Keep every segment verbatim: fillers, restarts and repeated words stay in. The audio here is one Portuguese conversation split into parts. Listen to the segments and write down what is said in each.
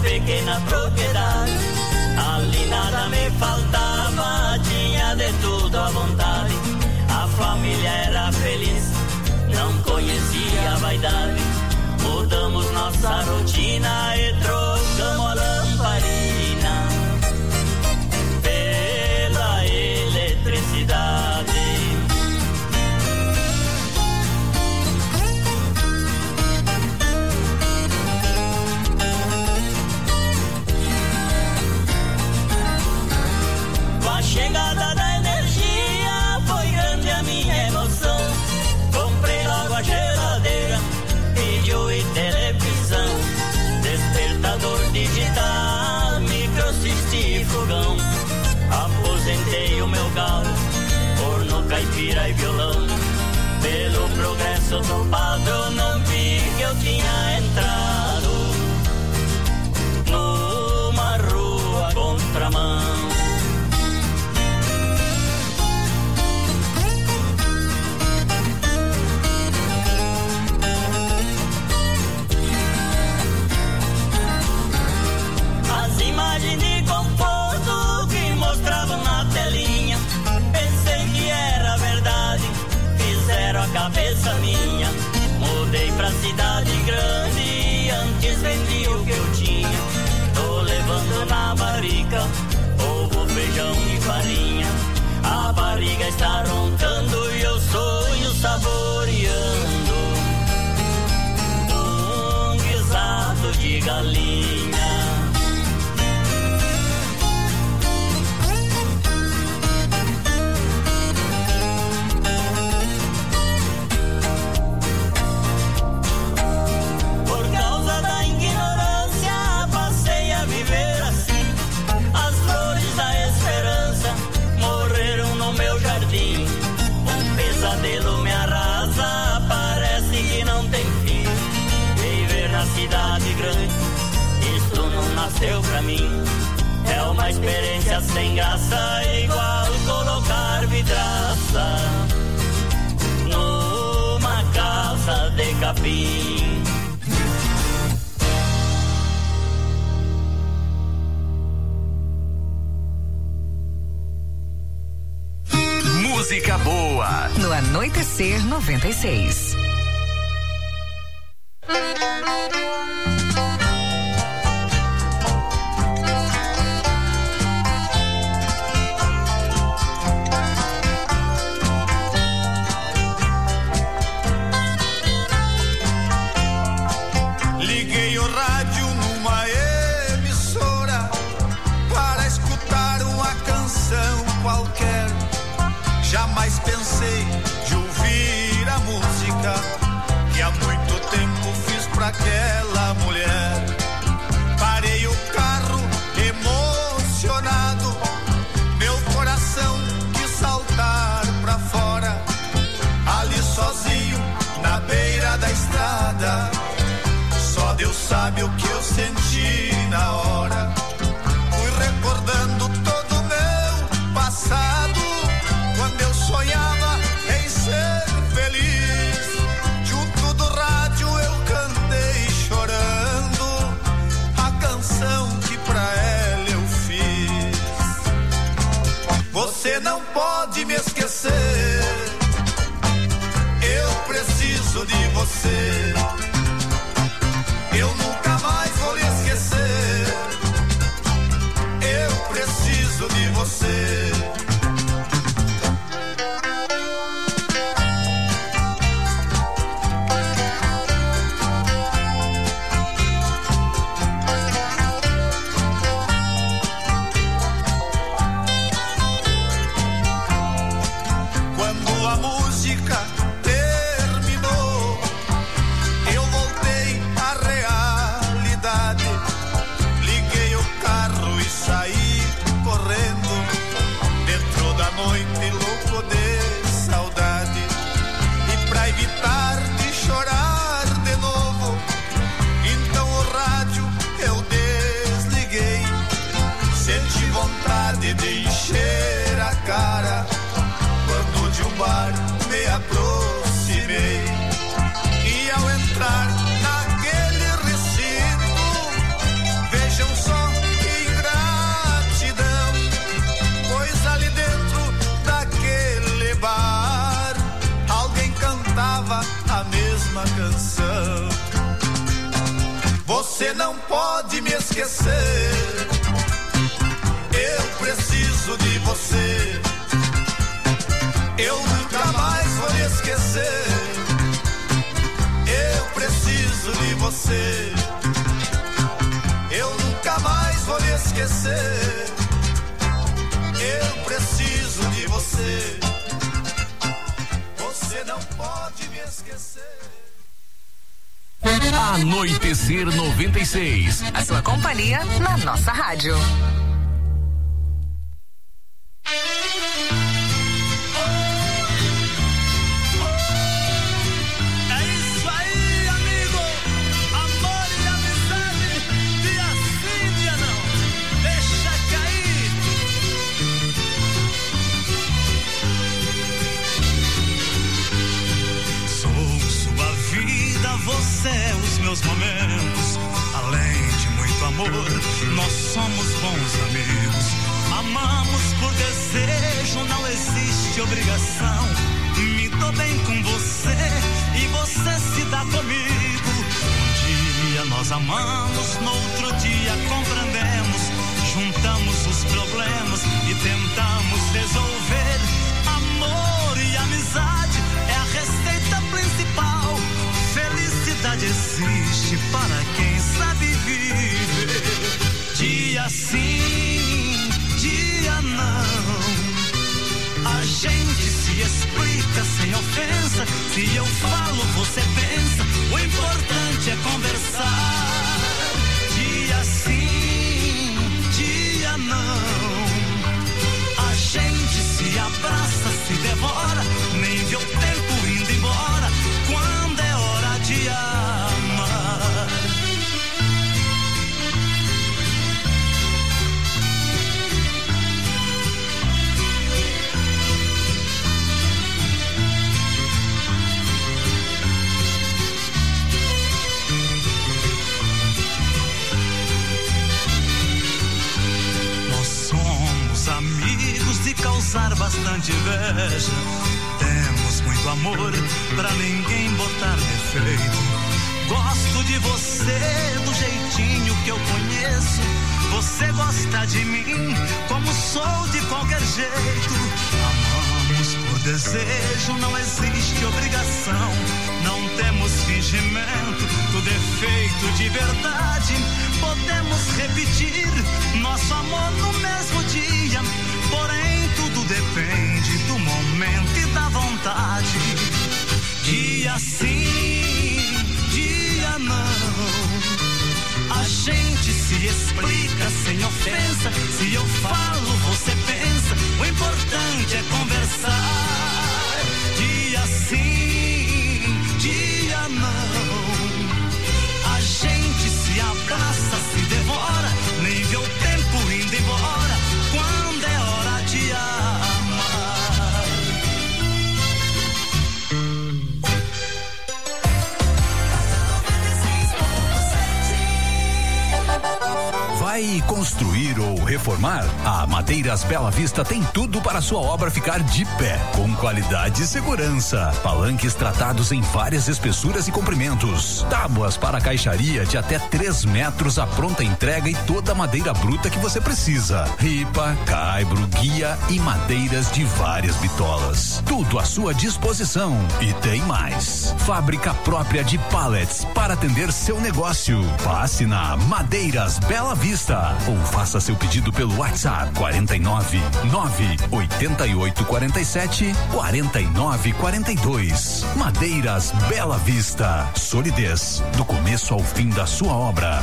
pequena propriedade. Ali nada me faltava, tinha de tudo à vontade. A família era feliz, não conhecia a vaidade. Mudamos nossa rotina e trocamos a lamparina pela eletricidade. Com a chegada da energia foi grande a minha emoção. Comprei logo a geladeira, vídeo e televisão, despertador digital, microsistema e fogão. Aposentei o meu galo, forno, caipira e violão. Pelo progresso do padrão não vi que eu tinha entrado numa rua contramão. Imagem de conforto que mostravam na telinha, pensei que era verdade, fizeram a cabeça minha. Mudei pra cidade grande, antes vendi o que eu tinha. Tô levando na barriga ovo, feijão e farinha. A barriga está roncando e eu sonho saboreando um guisado de galinha. Um pesadelo me arrasa, parece que não tem fim. Viver na cidade grande, isto não nasceu pra mim. É uma experiência sem graça, igual colocar vidraça numa casa de capim. Música boa no Anoitecer noventa e seis. Liguei o rádio numa emissora para escutar uma canção qualquer. Jamais pensei de ouvir a música que há muito tempo fiz pra aquela mulher. Parei o carro emocionado, meu coração quis saltar pra fora. Ali sozinho, na beira da estrada, só Deus sabe o que eu senti na hora. Fui recordando todo o meu passado, quando eu sonhava em ser feliz. Junto do rádio eu cantei chorando a canção que pra ela eu fiz. Você não pode me esquecer, eu preciso de você. Eu nunca mais vou lhe esquecer, eu preciso de você. De encher a cara quando de um bar me aproximei, e ao entrar naquele recinto, vejam Você não pode me esquecer. Eu preciso de você. Eu nunca mais vou me esquecer. Eu preciso de você. Eu nunca mais vou me esquecer. Eu preciso de você. Você não pode me esquecer. Anoitecer noventa e seis. A sua companhia na nossa rádio. Você é os meus momentos, além de muito amor, nós somos bons amigos. Amamos por desejo, não existe obrigação. Me dou bem com você e você se dá comigo. Um dia nós amamos, no outro dia compreendemos. Juntamos os problemas e tentamos resolver. Amor e amizade é a receita principal. Felicidade existe para quem sabe viver. Dia sim, dia não. A gente se explica sem ofensa. Se eu falo, você pensa. O importante é conversar. Dia sim, dia não. A gente se abraça, se devora. Nem vê o tempo indo embora. Quando é hora de amar. Nós somos amigos de causar bastante inveja. Temos muito amor pra ninguém botar defeito. Gosto de você do jeitinho que eu conheço. Você gosta de mim como sou de qualquer jeito. Amamos por desejo, não existe obrigação. Não temos fingimento, tudo é feito de verdade. Podemos repetir nosso amor no mesmo dia. Porém tudo depende do momento e da vontade. Dia sim, dia não. A gente se explica sem ofensa. Se eu falo, você pensa. O importante é conversar. Dia sim, dia não. A gente se abraça, se devora. Nem vê o tempo indo embora. Quando é hora de amar. Vai construir ou reformar? A Madeiras Bela Vista tem tudo para sua obra ficar de pé, com qualidade e segurança. Palanques tratados em várias espessuras e comprimentos. Tábuas para caixaria de até três metros à pronta entrega e toda a madeira bruta que você precisa. Ripa, caibro, guia e madeiras de várias bitolas. Tudo à sua disposição. E tem mais. Fábrica própria de pallets para atender seu negócio. Passe na Madeiras Bela Vista ou faça seu pedido pelo WhatsApp quarenta e nove, nove oitenta e oito quarenta e sete, quarenta e nove quarenta e dois. Madeiras Bela Vista. Solidez do começo ao fim da sua obra.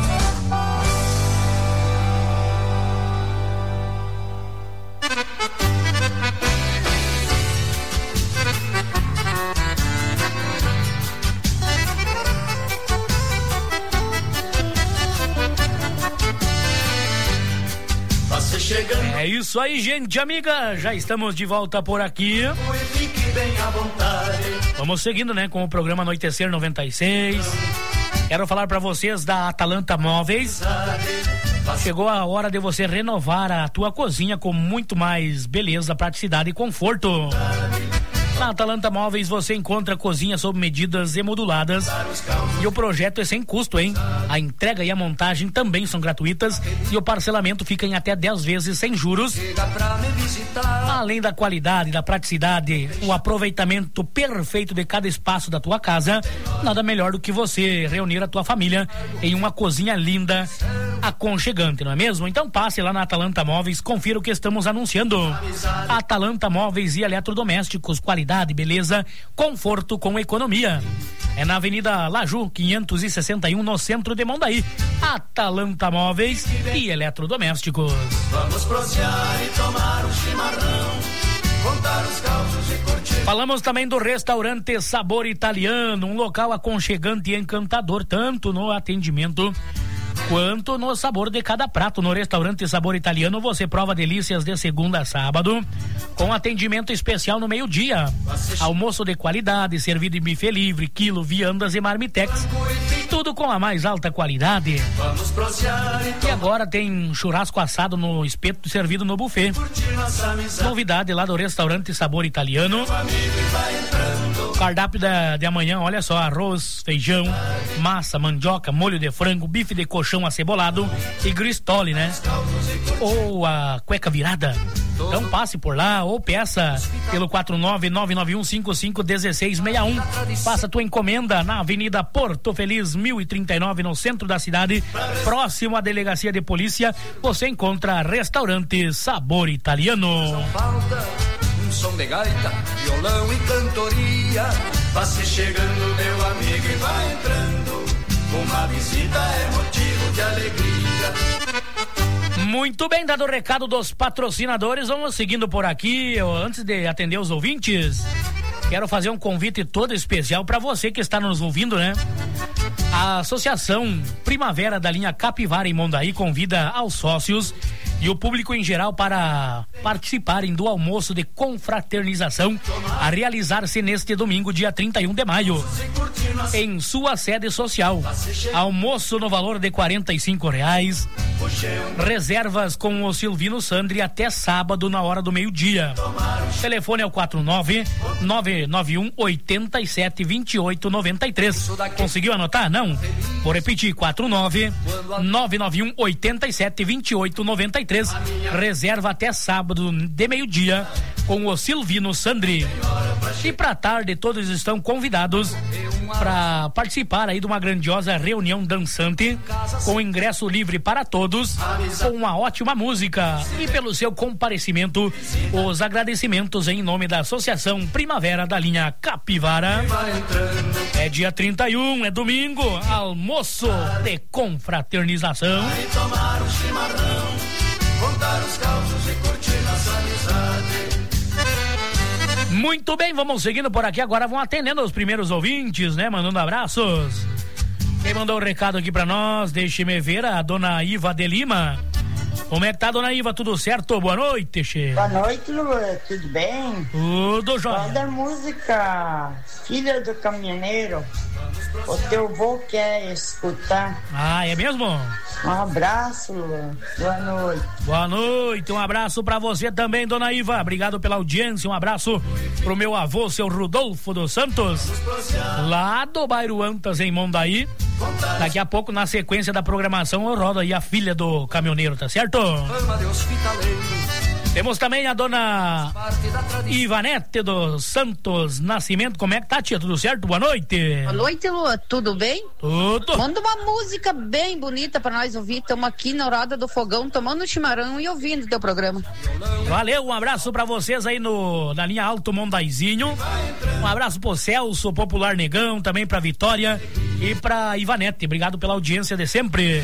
É isso aí, gente amiga, já estamos de volta por aqui. Vamos seguindo, né, com o programa Anoitecer noventa e seis. Quero falar para vocês da Atalanta Móveis. Chegou a hora de você renovar a tua cozinha com muito mais beleza, praticidade e conforto. Na Atalanta Móveis você encontra cozinha sob medidas e moduladas. E o projeto é sem custo, hein? A entrega e a montagem também são gratuitas e o parcelamento fica em até dez vezes sem juros. Além da qualidade, da praticidade, o aproveitamento perfeito de cada espaço da tua casa, nada melhor do que você reunir a tua família em uma cozinha linda, aconchegante, não é mesmo? Então passe lá na Atalanta Móveis, confira o que estamos anunciando. Atalanta Móveis e Eletrodomésticos, qualidade, beleza, conforto com economia. É na Avenida Laju, quinhentos e sessenta e um, no centro de Mondaí. Atalanta Móveis e Eletrodomésticos. Vamos prosear e tomar um chimarrão, contar os causos e curtir. Falamos também do restaurante Sabor Italiano, um local aconchegante e encantador, tanto no atendimento quanto no sabor de cada prato. No restaurante Sabor Italiano você prova delícias de segunda a sábado, com atendimento especial no meio-dia. Almoço de qualidade, servido em buffet livre, quilo, viandas e marmitex. Tudo com a mais alta qualidade. E agora tem churrasco assado no espeto servido no buffet. Novidade lá do restaurante Sabor Italiano. Cardápio da, de amanhã, olha só: arroz, feijão, massa, mandioca, molho de frango, bife de coxão acebolado e gristole, né? Ou a cueca virada. Então passe por lá ou peça pelo quatro nove nove nove um cinco cinco um seis seis um. Faça tua encomenda na Avenida Porto Feliz mil e trinta e nove, no centro da cidade, próximo à delegacia de polícia. Você encontra restaurante Sabor Italiano. Som de gaita, violão e cantoria. Passe chegando, meu amigo, e vai entrando. Uma visita é motivo de alegria. Muito bem, dado o recado dos patrocinadores, vamos seguindo por aqui. Eu, antes de atender os ouvintes, quero fazer um convite todo especial para você que está nos ouvindo, né? A Associação Primavera da linha Capivara em Mondaí convida aos sócios e o público em geral para participarem do almoço de confraternização a realizar-se neste domingo, dia trinta e um de maio, em sua sede social. Almoço no valor de quarenta e cinco reais. Reservas com o Silvino Sandri até sábado na hora do meio-dia. O telefone é o quatro nove nove nove um oito sete dois oito nove três. Conseguiu anotar? Não? Vou repetir: quatro nove nove nove um oito sete dois oito nove três. Reserva até sábado de meio-dia com o Silvino Sandri. E pra tarde todos estão convidados para participar aí de uma grandiosa reunião dançante com ingresso livre para todos, com uma ótima música. E pelo seu comparecimento, os agradecimentos em nome da Associação Primavera da linha Capivara. É dia trinta e um, é domingo, almoço de confraternização. Vai tomar um chimarrão, contar os causos e curtir nossa amizade. Muito bem, vamos seguindo por aqui. Agora vão atendendo os primeiros ouvintes, né? Mandando abraços. Quem mandou o um recado aqui pra nós, deixe-me ver, a dona Iva de Lima. Como é que tá, dona Iva? Tudo certo? Boa noite, che. Boa noite, Lua. Tudo bem? Tudo jóia. Manda a música Filha do Caminhoneiro. O teu vô quer escutar. Ah, é mesmo? Um abraço, Lua. Boa noite. Boa noite, um abraço pra você também, dona Iva. Obrigado pela audiência, um abraço pro meu avô, seu Rodolfo dos Santos, lá do bairro Antas, em Mondaí. Daqui a pouco, na sequência da programação, eu rodo aí a filha do caminhoneiro, tá certo? Temos também a dona Ivanete dos Santos Nascimento. Como é que tá, tia? Tudo certo? Boa noite. Boa noite, Lua. Tudo bem? Tudo. Manda uma música bem bonita pra nós ouvir. Estamos aqui na roda do fogão, tomando um chimarrão e ouvindo o teu programa. Valeu, um abraço pra vocês aí no, na linha Alto Mondaizinho. Um abraço pro Celso, Popular Negão, também pra Vitória e pra Ivanete. Obrigado pela audiência de sempre.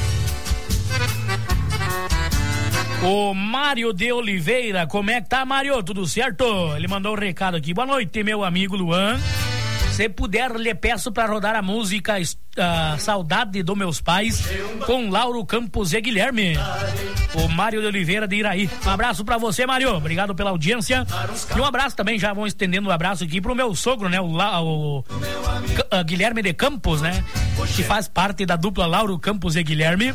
O Mário de Oliveira, como é que tá, Mário? Tudo certo? Ele mandou um recado aqui. Boa noite, meu amigo Luan. Se puder, lhe peço para rodar a música uh, Saudade dos Meus Pais, com Lauro Campos e Guilherme. O Mário de Oliveira de Iraí. Um abraço para você, Mário. Obrigado pela audiência. E um abraço também, já vão estendendo um abraço aqui pro meu sogro, né? O, La, o uh, Guilherme de Campos, né? Que faz parte da dupla Lauro Campos e Guilherme.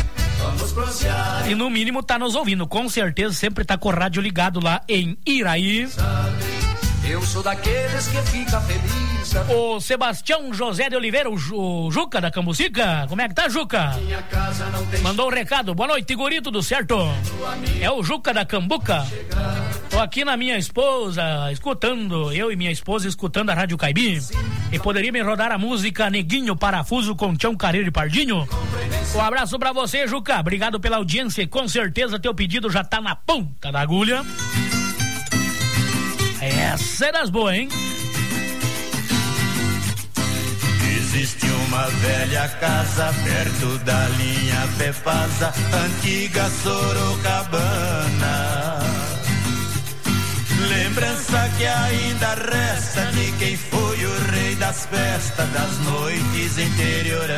E no mínimo tá nos ouvindo, com certeza sempre tá com o rádio ligado lá em Iraí. Eu sou daqueles que fica feliz. O Sebastião José de Oliveira, o, Ju, o Juca da Cambucica. Como é que tá, Juca? Minha casa não tem... Mandou um recado. Boa noite, guri, tudo certo? É o Juca da Cambuca. Tô aqui na minha esposa, escutando, eu e minha esposa escutando a Rádio Caibi. E poderia me rodar a música Neguinho Parafuso com Tião Carreiro e Pardinho? Um abraço pra você, Juca. Obrigado pela audiência e com certeza teu pedido já tá na ponta da agulha. Essa é das boas, hein? Existe uma velha casa perto da linha Pepasa, antiga Sorocabana. Lembrança que ainda resta de quem foi o rei das festas das noites interioranas.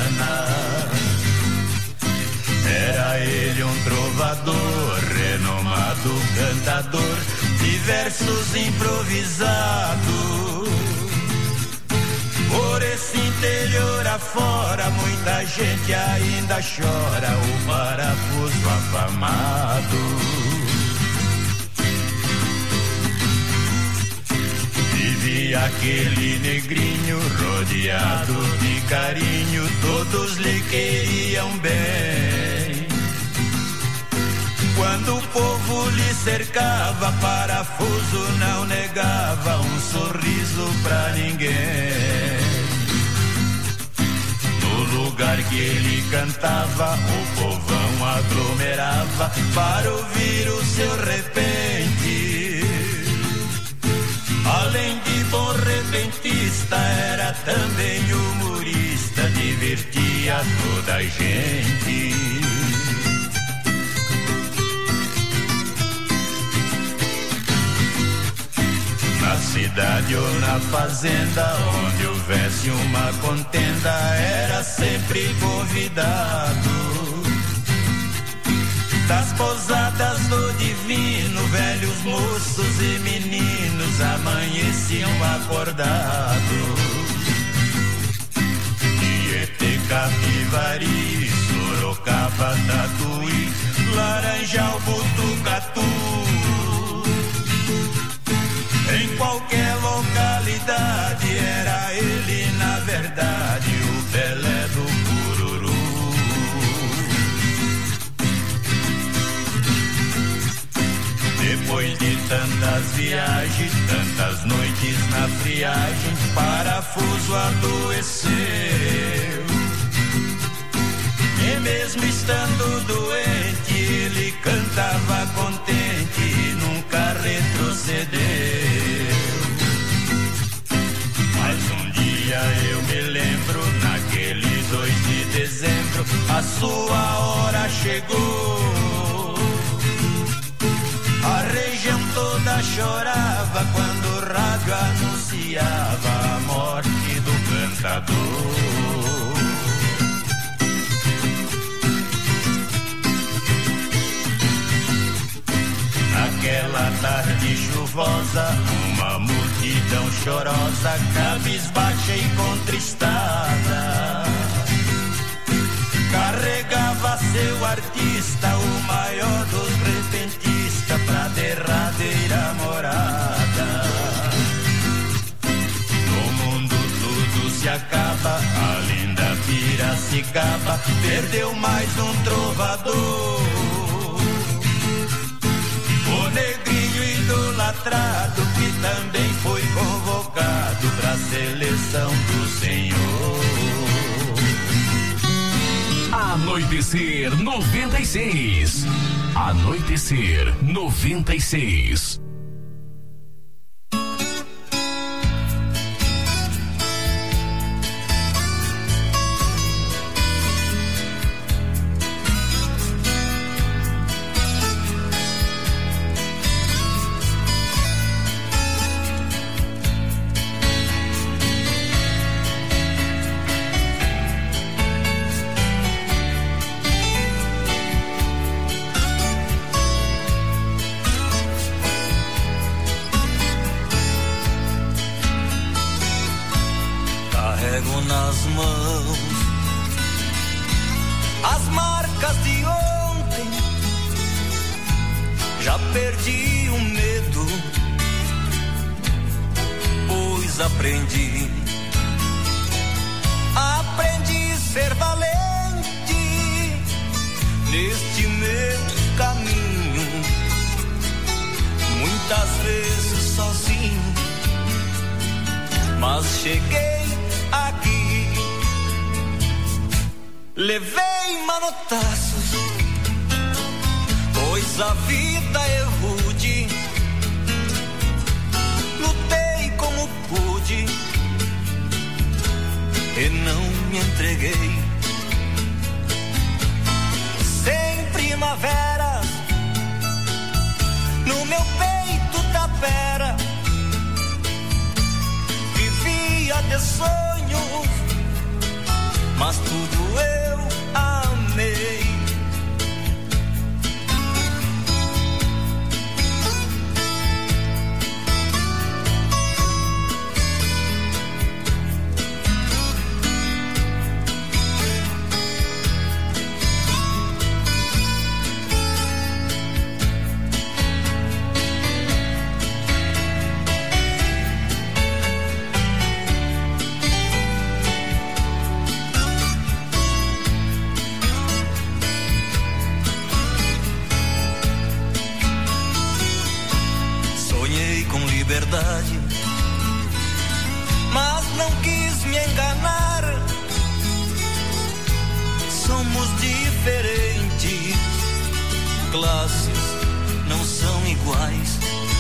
Era ele um trovador, renomado cantador, de versos improvisados. Por esse interior afora, muita gente ainda chora o parafuso afamado. Vivia aquele negrinho rodeado de carinho, todos lhe queriam bem. Quando o povo lhe cercava, parafuso não negava um sorriso pra ninguém. No lugar que ele cantava, o povão aglomerava para ouvir o seu repente. Além de bom repentista, era também humorista, divertia toda a gente. Na cidade ou na fazenda, onde houvesse uma contenda, era sempre convidado. Das pousadas do divino, velhos moços e meninos amanheciam acordados. Tietê, Capivari, Sorocaba, Tatuí, Laranjal, Botucatu. Em qualquer localidade era ele, na verdade, o Pelé do Cururu. Depois de tantas viagens, tantas noites na friagem, parafuso adoeceu. E mesmo estando doente, ele cantava contente e nunca retrocedeu. Mas um dia eu me lembro, naquele dois de dezembro, a sua hora chegou. A região toda chorava quando o rádio anunciava a morte do cantador. Naquela tarde chuvosa, uma multidão chorosa, cabisbaixa e contristada, carregava seu artista, o maior dos repentistas, pra derradeira morada. No mundo tudo se acaba, a linda Piracicaba perdeu mais um trovador. O negrinho idolatrado que também foi convocado pra seleção do Senhor. Anoitecer noventa e seis. Anoitecer noventa e seis. pois aprendi, aprendi a ser valente neste meu caminho, muitas vezes sozinho, mas cheguei aqui, levei manotazos, pois a vida é rude, lutei como pude e não me entreguei. Sem primavera, no meu peito tapera, vivia de sonhos, mas tudo eu amei. Verdade, mas não quis me enganar. Somos diferentes, classes não são iguais.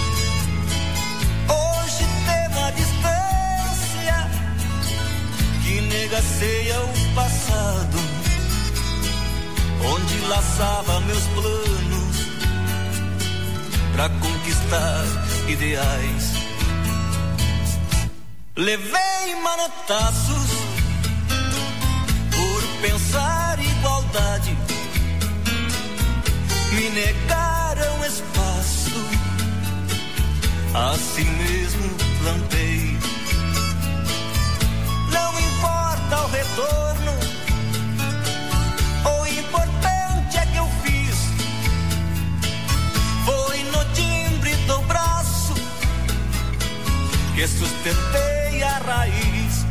Hoje tem a distância que negaceia o passado, onde laçava meus planos pra conquistar ideais. Levei manotazos por pensar igualdade, me negaram espaço, assim mesmo plantei. Não importa o retorno, o importante é que eu fiz. Foi no timbre do braço que sustentei a raiz.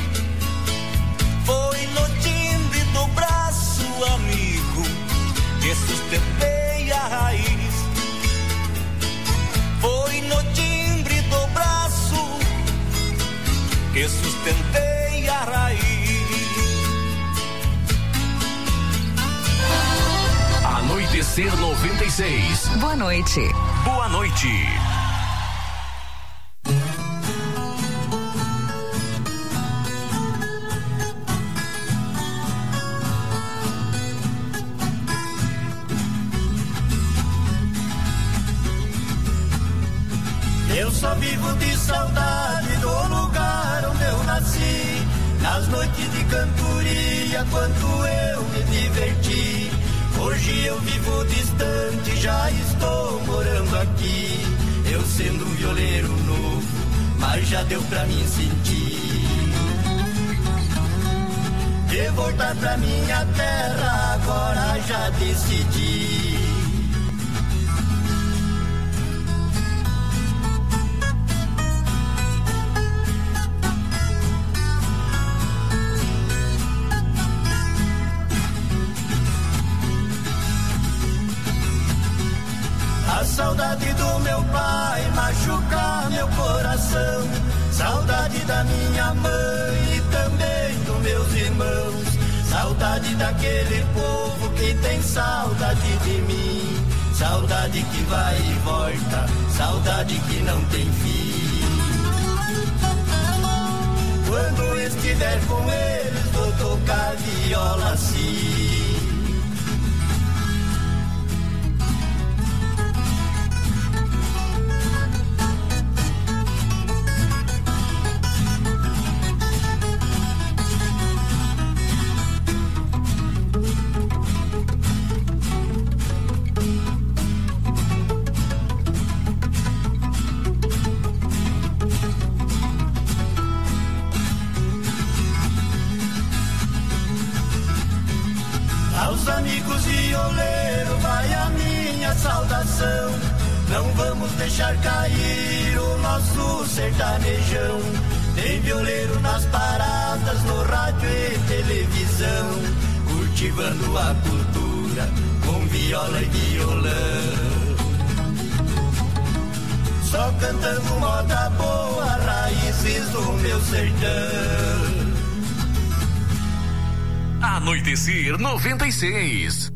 Foi no timbre do braço, amigo, que sustentei a raiz. Foi no timbre do braço que sustentei a raiz. Anoitecer noventa e seis. Boa noite. Boa noite. Eu só vivo de saudade do lugar onde eu nasci, nas noites de cantoria, quando eu me diverti. Hoje eu vivo distante, já estou morando aqui. Eu sendo um violeiro novo, mas já deu pra mim sentir de voltar pra minha terra, agora já decidi. A saudade do meu pai machuca meu coração, saudade da minha mãe e também dos meus irmãos, saudade daquele povo que tem saudade de mim, saudade que vai e volta, saudade que não tem fim. Quando estiver com eles vou tocar viola assim. Aos amigos violeiros vai a minha saudação, Não vamos deixar cair o nosso sertanejão. Tem violeiro nas paradas, no rádio e televisão, cultivando a cultura com viola e violão. Só cantando moda boa, raízes do meu sertão. Anoitecer noventa e seis.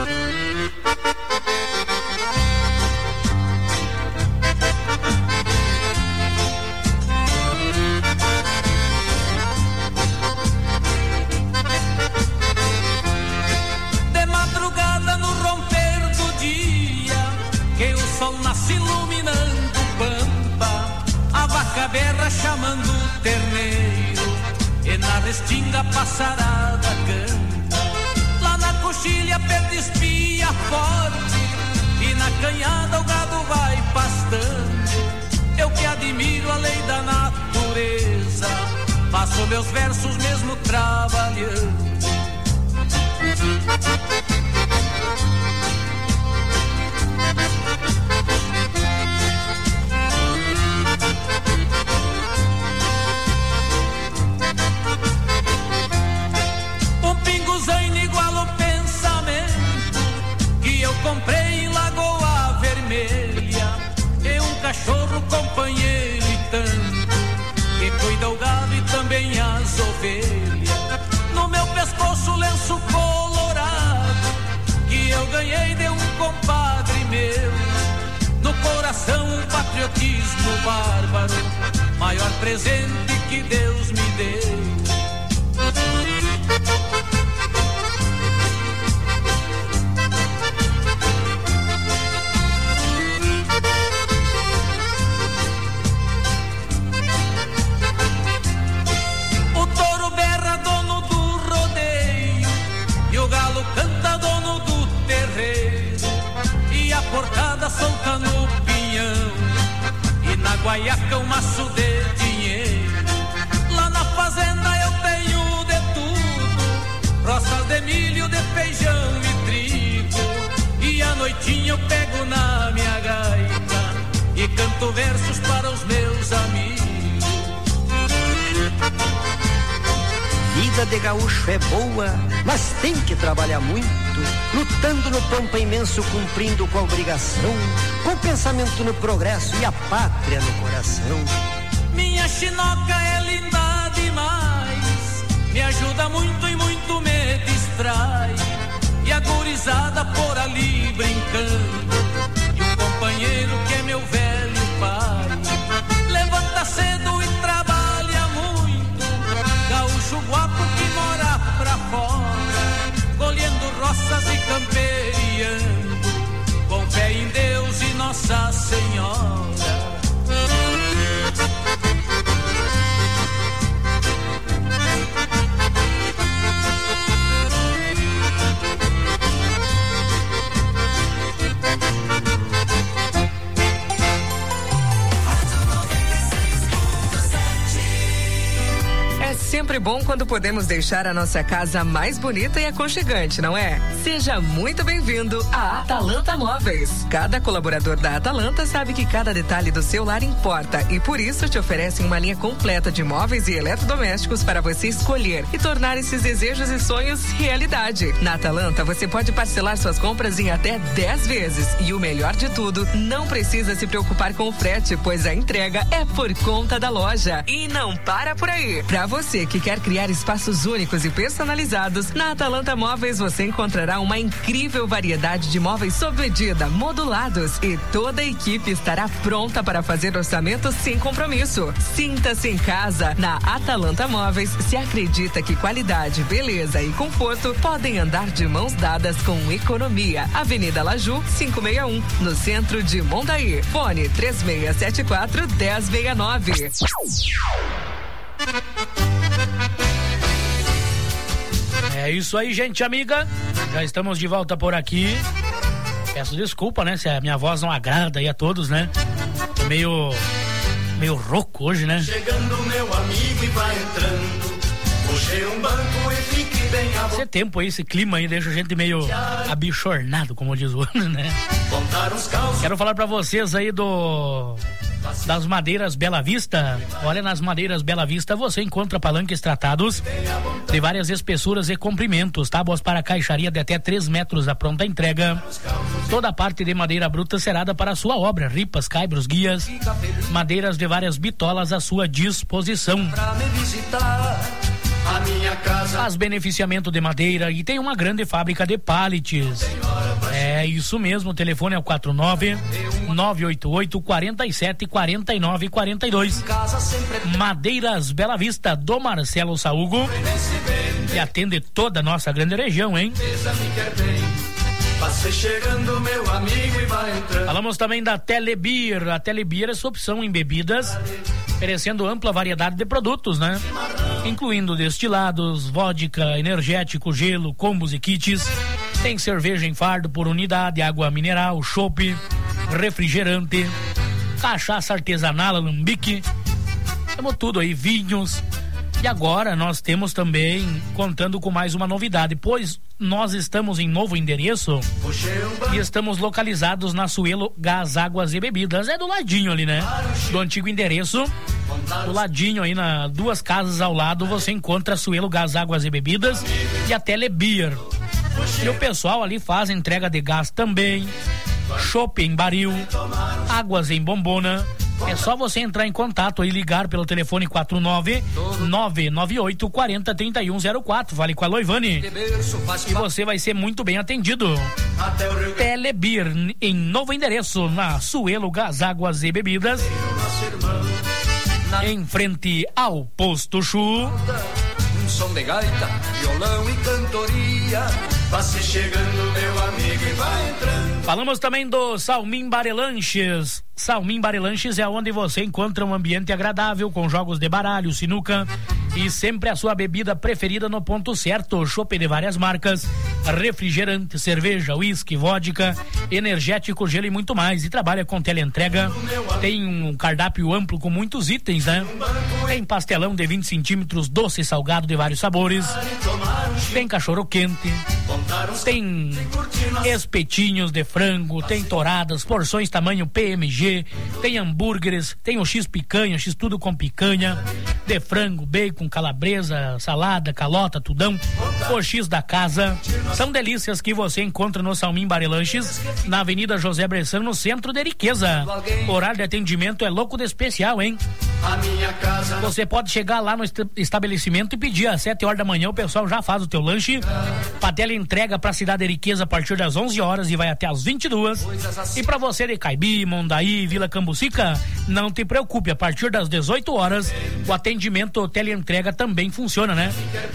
De madrugada no romper do dia, que o sol nasce iluminando o pampa, a vaca berra chamando o terneiro, e na restinga passarada canta. Lá na coxilha perde espia forte, e na canhada o gado vai pastando. Eu que admiro a lei da natureza, faço meus versos mesmo trabalhando. Um pinguzaino igual o pensamento que eu comprei em Lagoa Vermelha, e um cachorro companheiro e tanto, que cuida o gado e também as ovelhas. No meu pescoço lenço colorado, que eu ganhei de um compadre meu. No coração um patriotismo bárbaro, maior presente que Deus me deu. O touro berra, dono do rodeio, e o galo canta, dono do terreiro, e a porcada solta no pinhão, e na guaiaca um maço de dinheiro. Lá na fazenda eu tenho de tudo, roças de milho, de feijão e trigo, e à noitinha eu pego na minha gaita e canto versos para os meus amigos. Vida de gaúcho é boa, mas tem que trabalhar muito, lutando no pampa imenso, cumprindo com a obrigação, com o pensamento no progresso e a pátria no coração. Minha chinoca é linda demais, me ajuda muito e muito me distrai, e a gurizada por ali brincando, e um companheiro que é meu velho pai, levanta cedo e trabalha muito, gaúcho guapo que mora pra fora, colhendo roças e camperiando, com fé em Deus e Nossa Senhora. É sempre bom quando podemos deixar a nossa casa mais bonita e aconchegante, não é? Seja muito bem-vindo à Atalanta Móveis. Cada colaborador da Atalanta sabe que cada detalhe do seu lar importa e por isso te oferecem uma linha completa de móveis e eletrodomésticos para você escolher e tornar esses desejos e sonhos realidade. Na Atalanta você pode parcelar suas compras em até dez vezes e o melhor de tudo, não precisa se preocupar com o frete, pois a entrega é por conta da loja. E não para por aí. Para você que quer criar espaços únicos e personalizados, na Atalanta Móveis você encontrará uma incrível variedade de móveis sob medida, modulados, e toda a equipe estará pronta para fazer orçamentos sem compromisso. Sinta-se em casa. Na Atalanta Móveis se acredita que qualidade, beleza e conforto podem andar de mãos dadas com economia. Avenida Laju, quinhentos e sessenta e um, no centro de Mondaí. Fone três seis sete quatro, um zero seis nove. É isso aí, gente amiga. Já estamos de volta por aqui. Peço desculpa, né? Se a minha voz não agrada aí a todos, né? Tô meio. meio rouco hoje, né? Chegando meu amigo e vai entrando, Puxe um banco e fique bem à vontade. Esse tempo aí, esse clima aí deixa a gente meio abichornado, como diz o outro, né? Quero falar pra vocês aí do... das madeiras Bela Vista. Olha, nas madeiras Bela Vista você encontra palanques tratados de várias espessuras e comprimentos, tábuas para caixaria de até três metros à pronta entrega. Toda a parte de madeira bruta serada para a sua obra, ripas, caibros, guias, madeiras de várias bitolas à sua disposição. Faz beneficiamento de madeira e tem uma grande fábrica de pallets. É isso mesmo, o telefone é o quatro nove nove oito oito quatro sete quatro nove quatro dois. Madeiras Bela Vista, do Marcelo Saúgo, e atende toda a nossa grande região, hein? Chegando, meu amigo, e vai entrando. Falamos também da Telebir. A Telebir é sua opção em bebidas, oferecendo ampla variedade de produtos, né? Incluindo destilados, vodka, energético, gelo, combos e kits. Tem cerveja em fardo por unidade, água mineral, chopp, refrigerante, cachaça artesanal, alambique. Temos tudo aí, vinhos. E agora nós temos também, contando com mais uma novidade, pois nós estamos em novo endereço e estamos localizados na Suelo Gás, Águas e Bebidas. É do ladinho ali, né? Do antigo endereço. Do ladinho aí, na duas casas ao lado, você encontra a Suelo Gás, Águas e Bebidas e a Telebir. E o pessoal ali faz entrega de gás também, chopp em barril, águas em bombona. É só você entrar em contato e ligar pelo telefone quatro nove nove nove oito quatro zero três um zero quatro. Fale com a Loivane e você vai ser muito bem atendido. Telebir, em novo endereço, na Suelo Gás, Águas e Bebidas, em frente ao Posto Chu. Um som de gaita, violão e cantoria. Passe chegando, meu amigo, e vai entrando. Falamos também do Salmim Barelanches. Salmim Barelanches é onde você encontra um ambiente agradável com jogos de baralho, sinuca e sempre a sua bebida preferida no ponto certo. Chopp de várias marcas, refrigerante, cerveja, uísque, vodka, energético, gelo e muito mais. E trabalha com teleentrega. Tem um cardápio amplo com muitos itens, né? Tem pastelão de vinte centímetros, doce e salgado de vários sabores. Tem cachorro quente. Tem espetinhos de frango, tem touradas, porções tamanho P M G, tem hambúrgueres, tem o X picanha, X tudo com picanha, de frango, bacon, calabresa, salada, calota, tudão, o X da casa. São delícias que você encontra no Salmim Barelanches, na Avenida José Bressan, no centro de Riqueza. O horário de atendimento é louco de especial, hein? Você pode chegar lá no estabelecimento e pedir às sete horas da manhã, o pessoal já faz o teu lanche. Patela entrega pra cidade de Riqueza a partir das onze horas e vai até às vinte e duas. E pra você de Caibi, Mondaí, Vila Cambucica, não te preocupe, a partir das dezoito horas o atendimento teleentrega também funciona, né?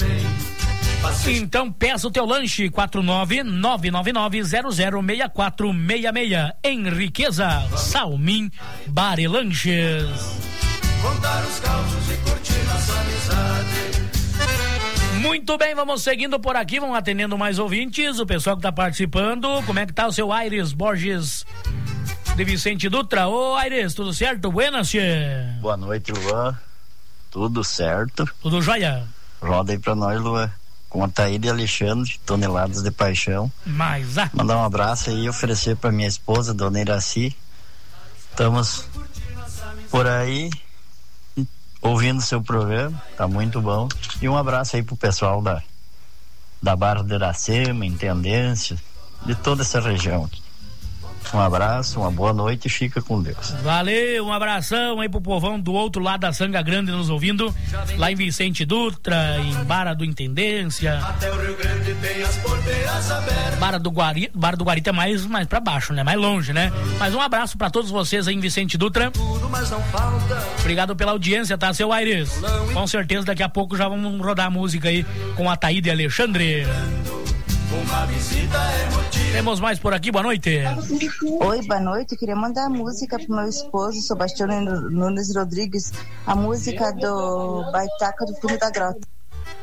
Então peça o teu lanche quatro nove nove nove nove zero zero seis quatro seis seis em Riqueza. Salmim Barelanches. Contar os causos e curtir nossa amizade. Muito bem, vamos seguindo por aqui, vamos atendendo mais ouvintes, o pessoal que tá participando. Como é que tá o seu Aires Borges de Vicente Dutra? Ô Aires, tudo certo? Buenas, tchê. Boa noite, Luan. Tudo certo? Tudo jóia? Roda aí pra nós, Luan. Com a Taíde e Alexandre, Toneladas de Paixão. Mas, ah. Mandar um abraço aí e oferecer pra minha esposa, Dona Iraci. Estamos por aí ouvindo seu programa, tá muito bom. E um abraço aí pro pessoal da da Barra de Iracema, Intendência, de toda essa região. Um abraço, uma boa noite e fica com Deus. Valeu, um abração aí pro povão do outro lado da Sanga Grande nos ouvindo, lá em Vicente Dutra, em Barra do Intendência. Até o Rio Grande tem as porteiras abertas. Barra do Guari, Barra do Guarita é mais, mais pra baixo, né? Mais longe, né? Mas um abraço pra todos vocês aí em Vicente Dutra. Tudo, mas não falta. Obrigado pela audiência, tá, seu Aires? Com certeza daqui a pouco já vamos rodar a música aí com a Taíde e Alexandre. Uma visita emotiva. Temos mais por aqui, boa noite. Oi, boa noite. Eu queria mandar a música pro meu esposo, Sebastião Nunes Rodrigues, a música do Baitaca do Fundo da Grota.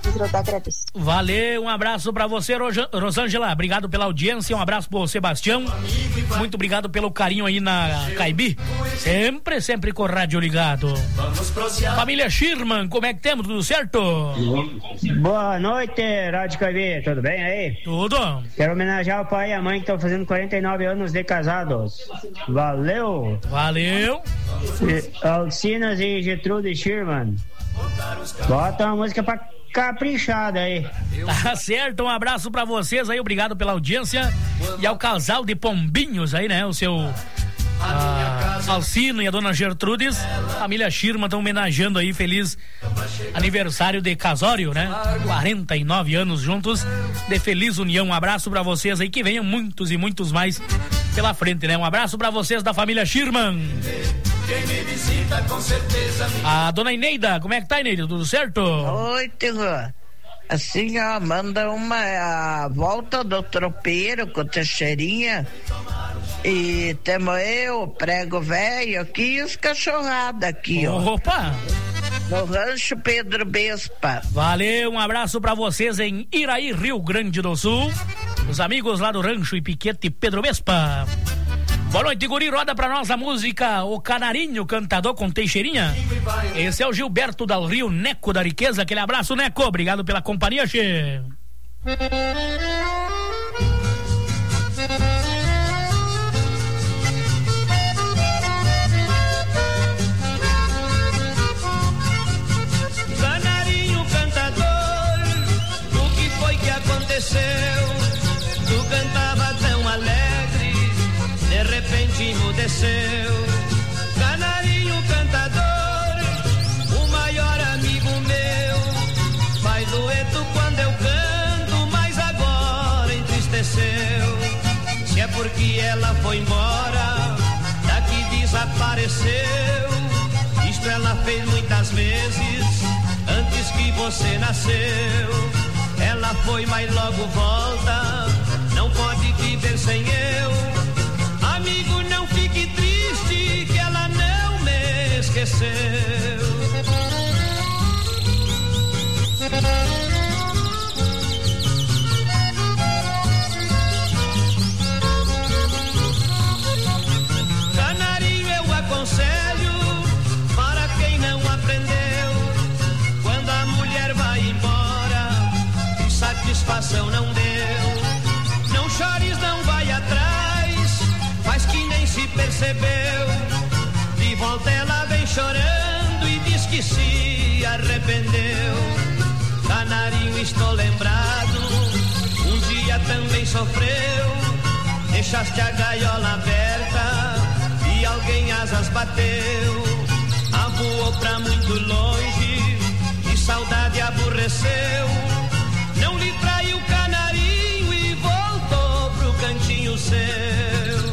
Eu agradeço. Valeu, um abraço pra você, Rosângela. Obrigado pela audiência, um abraço pro Sebastião. Muito obrigado pelo carinho aí na Caibi. Sempre, sempre com o rádio ligado. Família Schirman, como é que temos? Tudo certo? Boa noite, Rádio Caibi. Tudo bem aí? Tudo. Quero homenagear o pai e a mãe que estão fazendo quarenta e nove anos de casados. Valeu. Valeu. Alcinas e Getrude Schirman. Bota uma música pra caprichada aí. Tá certo, um abraço pra vocês aí, obrigado pela audiência. E ao casal de pombinhos aí, né? O seu a Alcino e a dona Gertrudes, família Schirman estão homenageando aí, feliz aniversário de casório, né? quarenta e nove anos juntos, de feliz união. Um abraço pra vocês aí, que venham muitos e muitos mais pela frente, né? Um abraço pra vocês da família Schirman. Quem me visita com certeza me... A dona Ineida, como é que tá, Ineida? Tudo certo? Oi, Terra. Assim, ó, manda uma a volta do tropeiro com Teixeirinha. E temos eu, prego velho aqui e os cachorrados aqui, ó. Opa! No Rancho Pedro Bespa. Valeu, um abraço pra vocês em Iraí, Rio Grande do Sul. Os amigos lá do Rancho e Piquete Pedro Bespa. Boa noite, guri, roda pra nós a música O Canarinho Cantador com Teixeirinha. Esse é o Gilberto Dal Rio, Neco da Riqueza. Aquele abraço, Neco, obrigado pela companhia, che. Canarinho cantador, o que foi que aconteceu? Tu cantava tão alegre, de repente emudeceu. Canarinho cantador, o maior amigo meu, faz dueto quando eu canto, mas agora entristeceu. Se é porque ela foi embora, daqui desapareceu. Isto ela fez muitas vezes, antes que você nasceu. Ela foi, mas logo volta, não pode viver sem eu. Amigo, não fique triste, que ela não me esqueceu. Canarinho, eu aconselho para quem não aprendeu. Quando a mulher vai embora, satisfação não deu. Não chores, não vai atrás, faz que nem se percebeu. De volta ela vem chorando e diz que se arrependeu. Canarinho, estou lembrado, um dia também sofreu. Deixaste a gaiola aberta e alguém asas bateu. Voou pra muito longe e saudade aborreceu. Não lhe traiu o canarinho e voltou pro cantinho seu.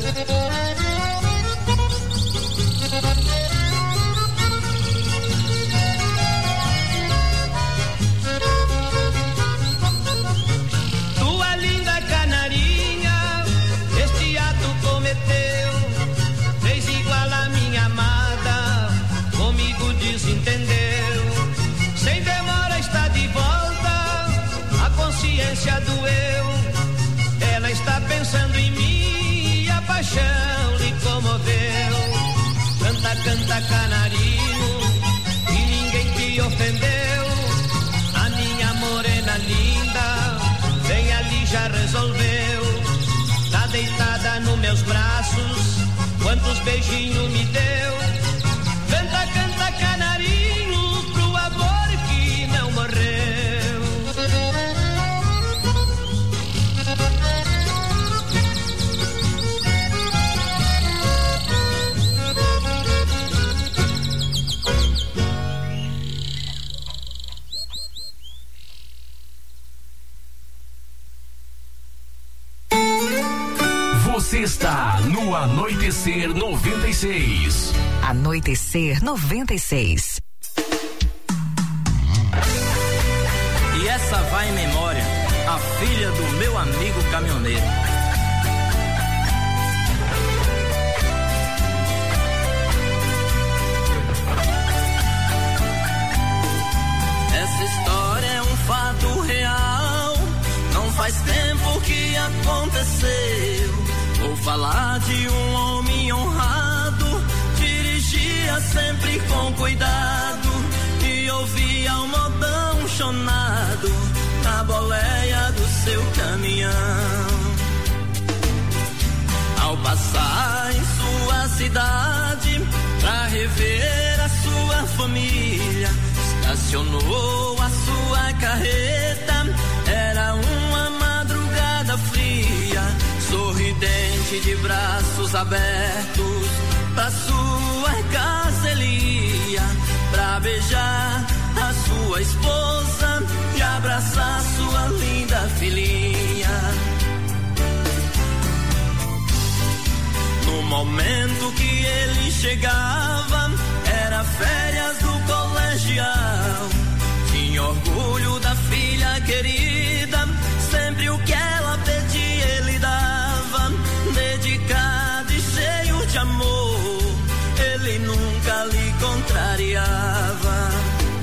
Tua linda canarinha, este ato cometeu, fez igual a minha amada, comigo desentendeu. Sem demora está de volta, a consciência doeu. Ela está pensando em mim e a paixão lhe comoveu. Canta, canta, canarinho, e ninguém te ofendeu. A minha morena linda, bem ali já resolveu. Tá deitada nos meus braços, quantos beijinhos me deu. Canta, canta, canarinho, pro amor que não morreu. Você está no Anoitecer noventa e seis. Anoitecer noventa e seis. E essa vai em memória, a filha do meu amigo caminhoneiro. Essa história é um fato falar de um homem honrado, dirigia sempre com cuidado e ouvia o modão chonado na boleia do seu caminhão. Ao passar em sua cidade pra rever a sua família, estacionou a sua carreta. Era uma madrugada fria, sorridente de braços abertos, pra sua casa ele ia, pra beijar a sua esposa e abraçar sua linda filhinha. No momento que ele chegava, era férias do colegial. Tinha orgulho da filha querida, sempre o que ela pedia ele dava. Dedicado e cheio de amor, ele nunca lhe contrariava.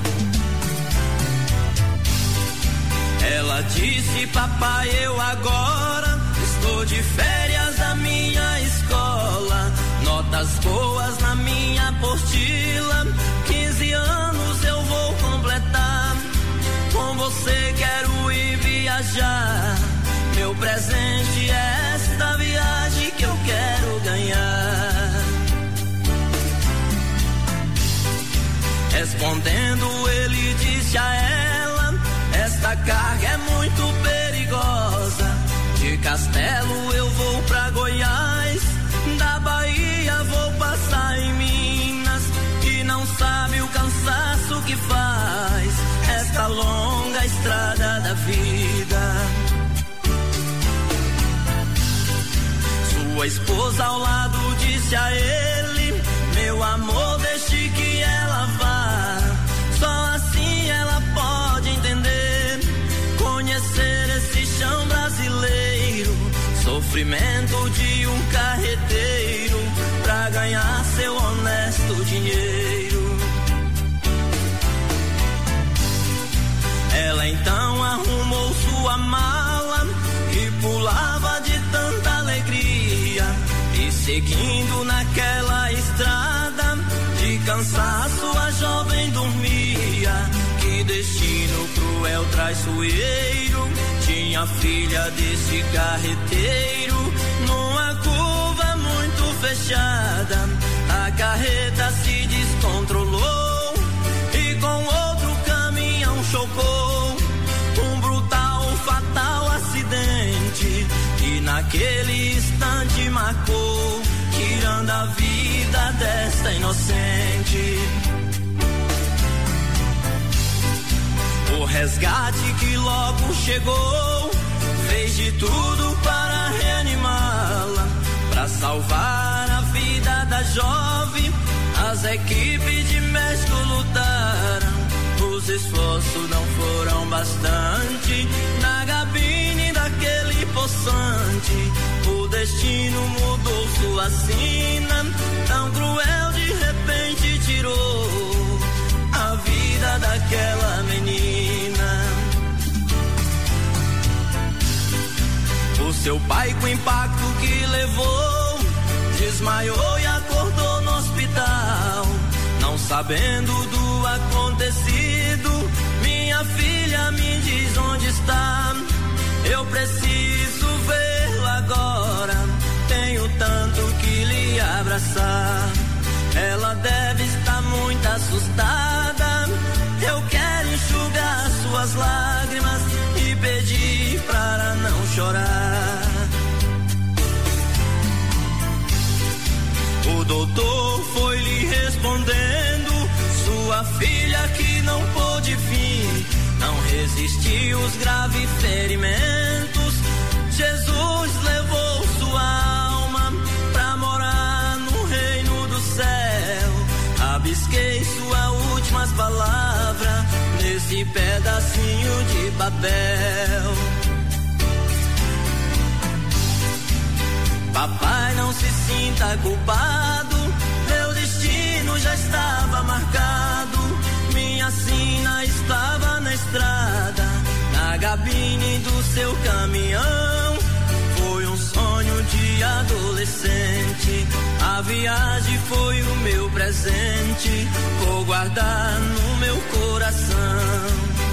Ela disse: papai, eu agora estou de férias da minha escola, notas boas na minha apostila, quinze anos eu vou completar, com você quero ir viajar, meu presente é esta viagem que eu quero ganhar. Respondendo ele disse a ela: esta carga é muito perigosa, de Castelo eu vou pra Goiás, da Bahia vou passar em Minas, e não sabe o cansaço que faz esta longa estrada da vida. Sua esposa ao lado disse a ele: meu amor, deixe que ela vá, só assim ela pode entender, conhecer esse chão brasileiro, sofrimento de um carreteiro pra ganhar seu honesto dinheiro. Ela então arrumou sua mala e pulava de tanta alegria, e seguindo naquela estrada de cansaço a jovem dormia. Que destino cruel traiçoeiro tinha a filha desse carreteiro. Numa curva muito fechada, a carreta se descontrolou e com outro caminhão chocou. Um brutal, fatal acidente que naquele instante marcou, tirando a vida desta inocente. O resgate que logo chegou fez de tudo para reanimá-la, para salvar a vida da jovem. As equipes de médico lutaram, os esforços não foram bastante. Na cabine daquele poçante, o destino mudou sua sina, tão cruel de repente tirou a vida daquela menina. O seu pai, com o impacto que levou, desmaiou e acordou no hospital, não sabendo do acontecido. Minha filha me diz onde está, eu preciso vê-lo agora, tenho tanto que lhe abraçar. Ela deve estar muito assustada, eu quero enxugar suas lágrimas e pedir para não chorar. O doutor foi lhe respondendo: sua filha que não pôde vir, não resistiu os graves ferimentos. Jesus levou sua alma pra morar no reino do céu. Rabisquei suas últimas palavras nesse pedacinho de papel. Papai, não se sinta culpado, meu destino já estava marcado. Minha sina estava na estrada, na cabine do seu caminhão. Foi um sonho de adolescente. adolescente. A viagem foi o meu presente, vou guardar no meu coração.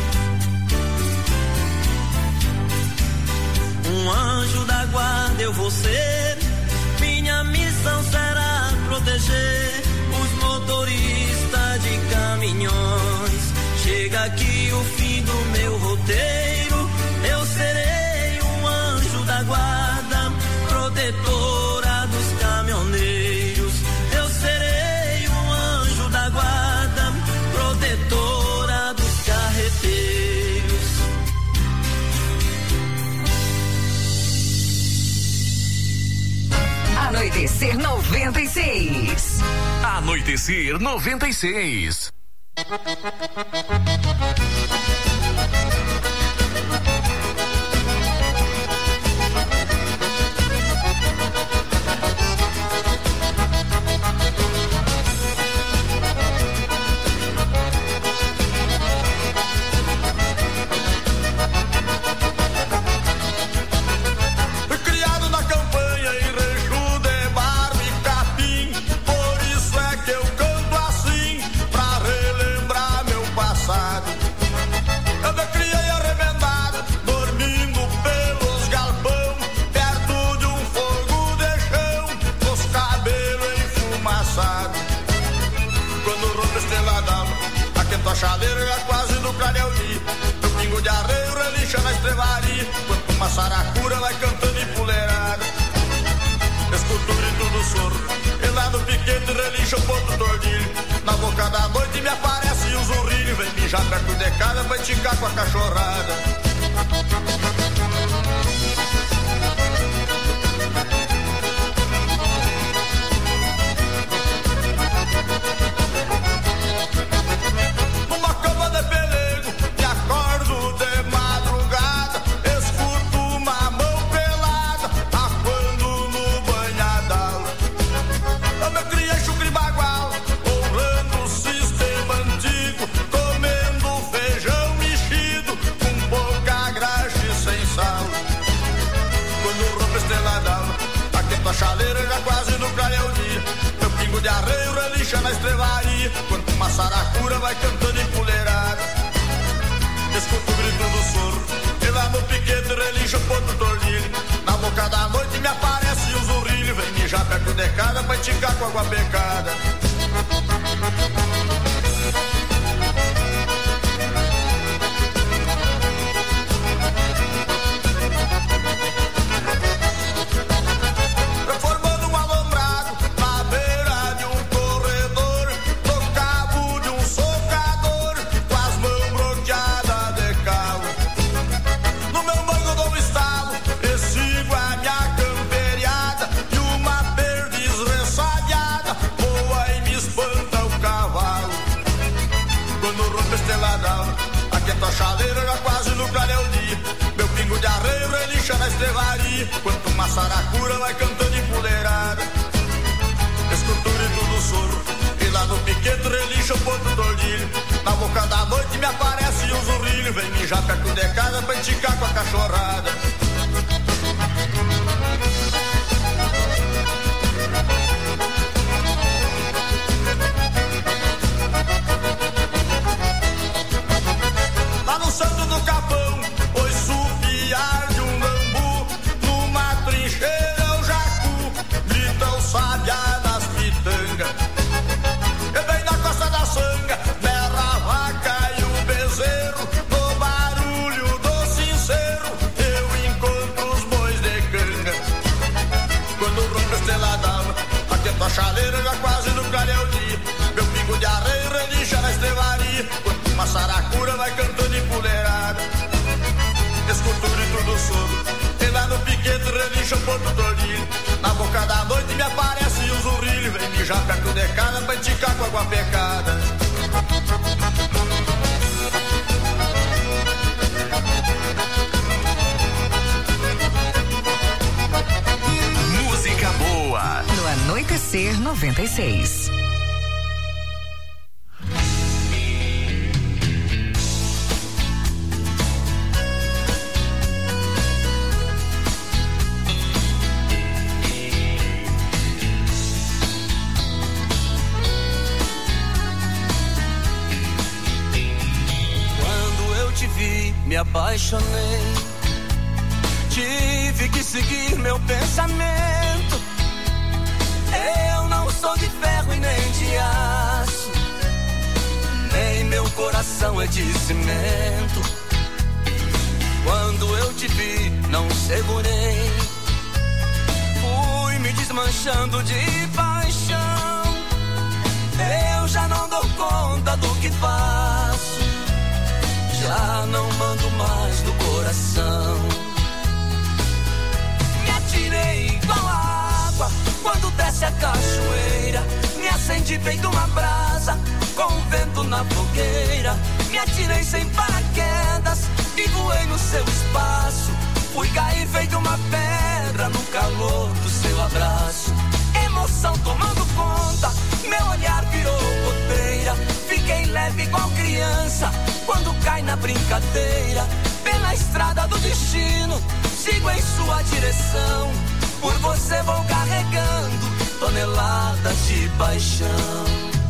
Um anjo da guarda eu vou ser, minha missão será proteger os motoristas de caminhões. Chega aqui o fim do meu roteiro, eu serei um anjo da guarda, protetora dos caminhoneiros. Eu serei um anjo da guarda, protetora dos carreteiros. Anoitecer noventa e seis. Anoitecer noventa e seis. Criado na campanha em Rancho de Barro e Capim, por isso é que eu canto assim, pra relembrar meu passado. Eu me criei arrebentado, dormindo pelos galpão, perto de um fogo de chão, com os cabelos enfumaçados. Quando rompe a estrela d'alva, aquento a chaleira já quase no Clareudi. Meu pingo de arreio relincha na estrevaria, quanto uma saracura vai cantando empoleirada. Escuto o grito do soro, e lá no piquete relincha o ponto tordilho. Na boca da noite me aparece o zurrilho, vem mijar perto de casa pra esticar com a cachorrada. Numa cama de pelego, me acordo de madrugada, escuto uma mão pelada, aquando no banhadal. Eu me criei chucre bagual, honrando o sistema antigo, comendo feijão mexido, com pouca graxa e sem sal. Quando rompe a estrela d'alva, aquento a chaleira já quase no clareia o dia. Meu pingo de arreio relincha na estrevaria, quanto uma saracura vai cantando empoleirada. Escuto o grito do soro, e lá no piquete relincha o ponto tordilho. Na boca da noite me aparece o zurrilho, vem mijar perto de casa pra esticar com água pecada. Formando um alombrado na beira de um corredor, no cabo de um socador, com as mãos bronqueadas de calo. No meu banco dou um estalo, e sigo a minha camperiada, e uma perdiz ressabiada voa e me espanta o cavalo. Quando rompe a estrela d'alva, aquento a chaleira já quase no clareia o dia. Meu pingo de arreio relincha na estrevaria, quanto uma saracura vai cantando empoleirada. Escuto o grito do soro, e lá no piquete relincha o ponto tordilho. Na boca da noite me aparece o zurrilho, vem mijar perto de casa pra esticar com a cachorrada. Lá no Santo do Capão, oi supiar de um bambu, numa trincheira o jacu, grita o sabiá nas pitangas. E bem na costa da sanga, berra a vaca e o bezerro, no barulho do sincero, eu encontro os bois de canga. Quando rompe a estrela d'alva, aquento a chaleira já quase no clareia o dia. Meu pingo de arreio relincha na estrevaria, quanto uma saracura vai cantando empoleirada. Escuto o grito do soro, e lá no piquete relincha o ponto tordilho. Na boca da noite me aparece o zurrilho, vem mijar perto de casa pra esticar com água pecada. Música boa. No Anoitecer noventa e seis. apaixonei. Tive que seguir meu pensamento. Eu não sou de ferro e nem de aço, nem meu coração é de cimento. Quando eu te vi, não segurei. Fui me desmanchando de paixão. Eu já não dou conta do que faço. Já não mando mais no coração. Me atirei igual a água quando desce a cachoeira. Me acendi feito uma brasa com o vento na fogueira. Me atirei sem paraquedas e voei no seu espaço. Fui cair feito uma pedra no calor do seu abraço. Emoção tomando conta, meu olhar virou goteira. Fiquei leve igual criança quando cai na brincadeira. Pela estrada do destino, sigo em sua direção. Por você vou carregando toneladas de paixão.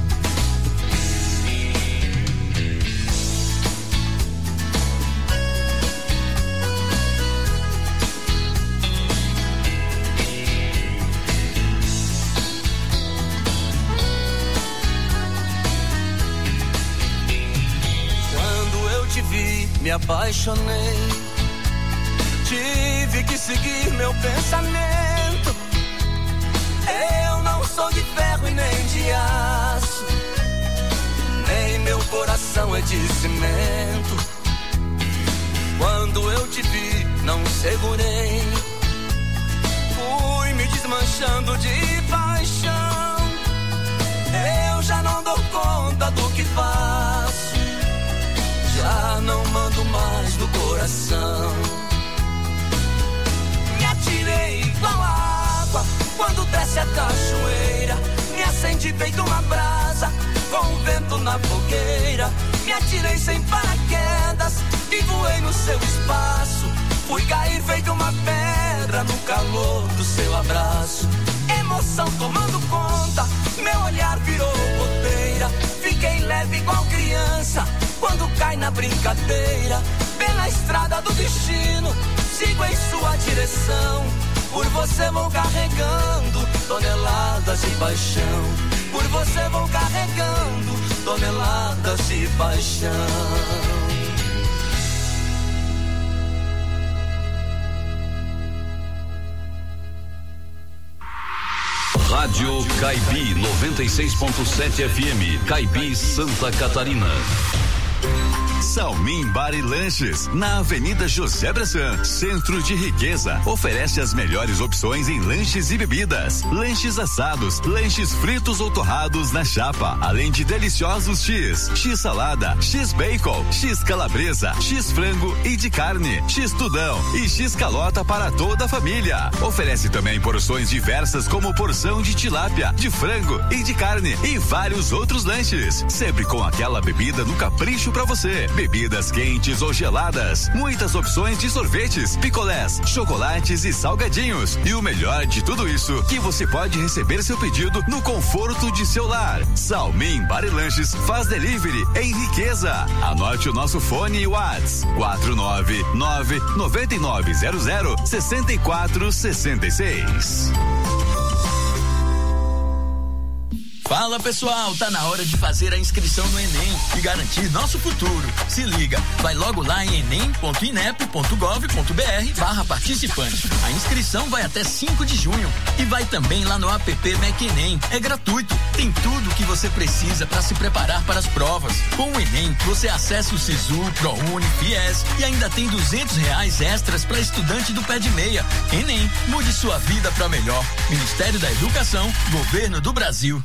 Me apaixonei, tive que seguir meu pensamento. Eu não sou de ferro e nem de aço, nem meu coração é de cimento. Quando eu te vi, não segurei. Fui me desmanchando de paixão. Eu já não dou conta do que faço. Já não mando mais no coração. Me atirei igual a água quando desce a cachoeira. Me acendi feito uma brasa com o vento na fogueira. Me atirei sem paraquedas e voei no seu espaço. Fui cair feito uma pedra no calor do seu abraço. Emoção tomando conta, meu olhar virou goteira. Fiquei leve igual criança quando cai na brincadeira. Pela estrada do destino, sigo em sua direção. Por você vou carregando toneladas de paixão. Por você vou carregando toneladas de paixão. Rádio Caibi noventa e seis ponto sete F M, Caibi, Santa Catarina. Salmin Bar e Lanches, na Avenida José Bressan, Centro de Riqueza, oferece as melhores opções em lanches e bebidas, lanches assados, lanches fritos ou torrados na chapa, além de deliciosos X, X salada, X bacon, X calabresa, X frango e de carne, X tudão e X calota para toda a família. Oferece também porções diversas como porção de tilápia, de frango e de carne e vários outros lanches, sempre com aquela bebida no capricho para você. Bebidas quentes ou geladas, muitas opções de sorvetes, picolés, chocolates e salgadinhos. E o melhor de tudo isso, que você pode receber seu pedido no conforto de seu lar. Salmin Bar e Lanches faz delivery em Riqueza. Anote o nosso fone e WhatsApp quatro nove nove, nove nove zero zero, seis quatro seis seis. Fala pessoal, tá na hora de fazer a inscrição no Enem e garantir nosso futuro. Se liga, vai logo lá em enem ponto inep ponto gov ponto br barra participante. A inscrição vai até cinco de junho e vai também lá no app Mac Enem. É gratuito, tem tudo o que você precisa para se preparar para as provas. Com o Enem, você acessa o Sisu, ProUni, Fies e ainda tem duzentos reais extras para estudante do pé de meia. Enem, mude sua vida para melhor. Ministério da Educação, Governo do Brasil.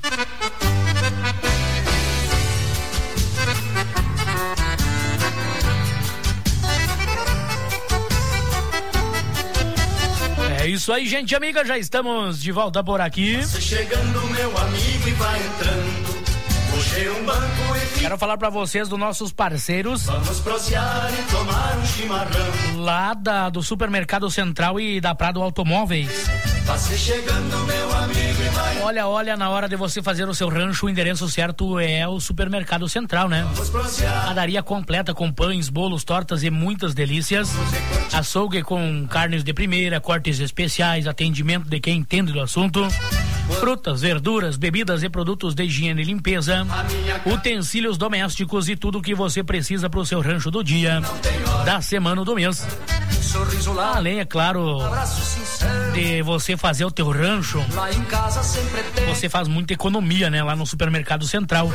É isso aí, gente amiga, já estamos de volta por aqui. Chegando meu amigo e vai entrando. Puxei um banco e quero falar pra vocês dos nossos parceiros. Vamos prosear e tomar um chimarrão. Lá da, do Supermercado Central e da Prado Automóveis. Passe chegando, meu amigo, e vai. Olha, olha, na hora de você fazer o seu rancho, o endereço certo é o Supermercado Central, né? Vamos prosear. Padaria completa com pães, bolos, tortas e muitas delícias. Açougue com carnes de primeira, cortes especiais, atendimento de quem entende do assunto. Frutas, verduras, bebidas e produtos de higiene e limpeza, utensílios domésticos e tudo o que você precisa para o seu rancho do dia, da semana ou do mês. Além, é claro, de você fazer o teu rancho, você faz muita economia, né? Lá no Supermercado Central.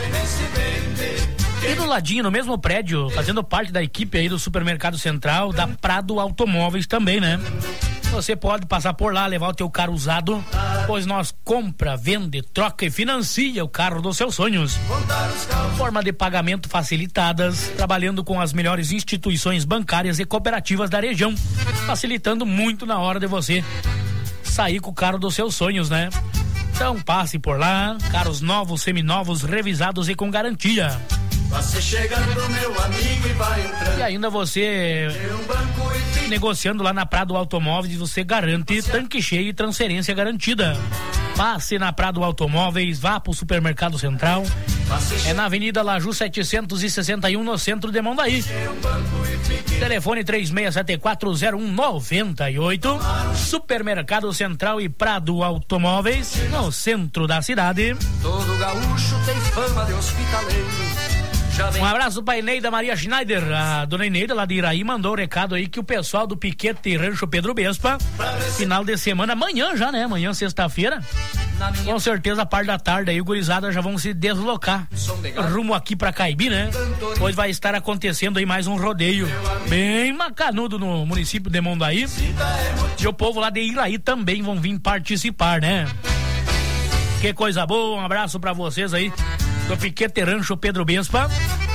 E do ladinho, no mesmo prédio, fazendo parte da equipe aí do Supermercado Central, da Prado Automóveis também, né? Você pode passar por lá, levar o teu carro usado, pois nós compra, vende, troca e financia o carro dos seus sonhos. Forma de pagamento facilitadas, trabalhando com as melhores instituições bancárias e cooperativas da região, facilitando muito na hora de você sair com o carro dos seus sonhos, né? Então passe por lá, carros novos, seminovos, revisados e com garantia. Passe chegando, meu amigo, e vai entrando. E ainda você negociando lá na Prado Automóveis, você garante tanque cheio e transferência garantida. Passe na Prado Automóveis, vá pro Supermercado Central. É na Avenida Laju setecentos e sessenta e um, no centro de Mondaí. Telefone três seis sete quatro zero um nove oito. Supermercado Central e Prado Automóveis, no centro da cidade. Todo gaúcho tem fama de hospitaleiro. Um abraço pra Eneida Maria Schneider. A dona Eneida lá de Iraí mandou o recado aí que o pessoal do Piquete Rancho Pedro Bespa, final de semana, amanhã já, né? Amanhã, sexta-feira, com certeza a parte da tarde aí o gurizada já vão se deslocar rumo aqui pra Caibi, né? Pois vai estar acontecendo aí mais um rodeio bem macanudo no município de Mondaí. E o povo lá de Iraí também vão vir participar, né? Que coisa boa, um abraço pra vocês aí do Piquete Rancho Pedro Bespa.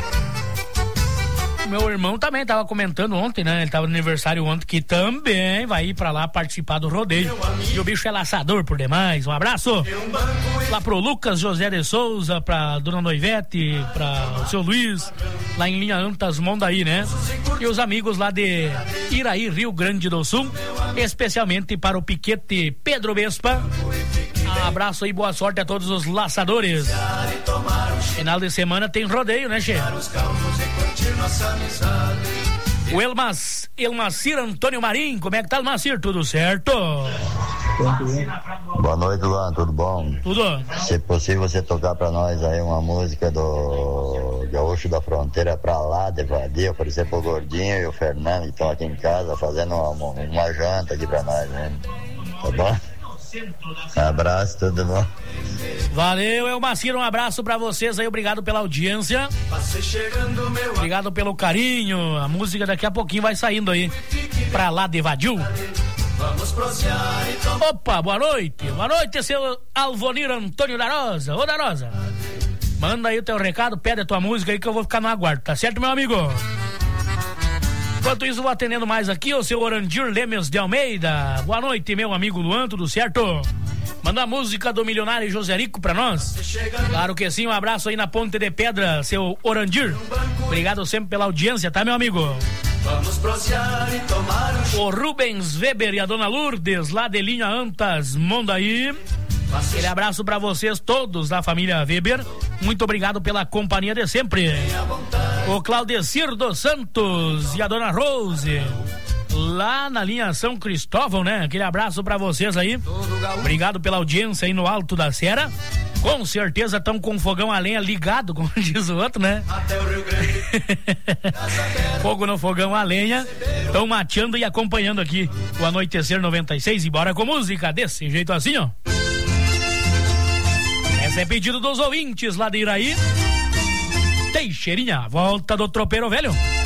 Meu irmão também tava comentando ontem, né? Ele tava no aniversário ontem, que também vai ir pra lá participar do rodeio. E o bicho é laçador por demais. Um abraço lá pro Lucas José de Souza, pra dona Noivete, pra o seu Luiz, lá em Linha Antas, Mondaí, né? E os amigos lá de Iraí, Rio Grande do Sul, especialmente para o Piquete Pedro Bespa. Um abraço aí, boa sorte a todos os laçadores. Final de semana tem rodeio, né, che? O Elmas, Elmacir Antônio Marim, como é que tá, Elmacir? Tudo certo? Boa noite, Luan, tudo bom? Tudo. Se possível, você tocar pra nós aí uma música do Gaúcho da Fronteira pra lá, de Vadia, aparecer pro Gordinho e o Fernando, que estão aqui em casa fazendo uma, uma janta aqui pra nós, né? Tá bom? Abraço, tudo bom? Valeu, Elmacir, um abraço pra vocês aí, obrigado pela audiência, obrigado pelo carinho. A música daqui a pouquinho vai saindo aí pra lá de Vadio. Opa, boa noite, boa noite, seu Alvonir Antônio da Rosa. Ô da Rosa, manda aí o teu recado, pede a tua música aí que eu vou ficar no aguardo, tá certo, meu amigo? Enquanto isso, vou atendendo mais aqui o seu Orandir Lemes de Almeida. Boa noite, meu amigo Luan, tudo certo? Manda a música do Milionário Joserico pra nós. Claro que sim, um abraço aí na Ponte de Pedra, seu Orandir. Obrigado sempre pela audiência, tá, meu amigo? Vamos prosear e tomar um... O Rubens Weber e a dona Lourdes, lá de Linha Antas, Mondaí. Aquele abraço pra vocês todos da família Weber. Muito obrigado pela companhia de sempre. O Claudecir dos Santos e a dona Rose, lá na linha São Cristóvão, né? Aquele abraço pra vocês aí. Obrigado pela audiência aí no Alto da Serra. Com certeza estão com o fogão a lenha ligado, como diz o outro, né? Até o Rio Grande. Fogo no fogão a lenha. Estão mateando e acompanhando aqui o Anoitecer noventa e seis. E bora com música desse jeito assim, ó. Esse é pedido dos ouvintes lá de Iraí. Teixeirinha, volta do tropeiro velho.